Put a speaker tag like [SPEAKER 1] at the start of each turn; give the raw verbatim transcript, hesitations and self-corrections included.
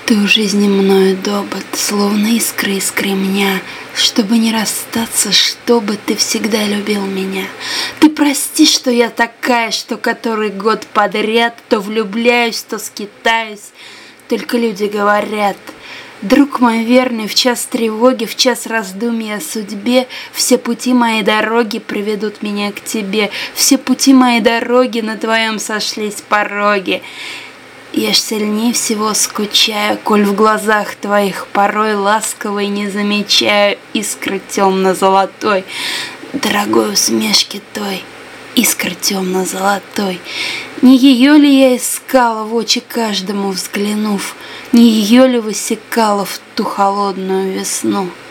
[SPEAKER 1] Ты у жизни мною добыт, словно искра из кремня. Чтобы не расстаться, чтобы ты всегда любил меня. Ты прости, что я такая, что который год подряд то влюбляюсь, то скитаюсь. Только люди говорят: друг мой верный, в час тревоги, в час раздумья о судьбе, все пути моей дороги приведут меня к тебе, все пути моей дороги на твоем сошлись пороги. Я ж сильнее всего скучаю, коль в глазах твоих порой ласковой не замечаю искры темно-золотой, дорогой усмешки той, искры темно-золотой. Не ее ли я искала в очи каждому взглянув, не ее ли высекала в ту холодную весну?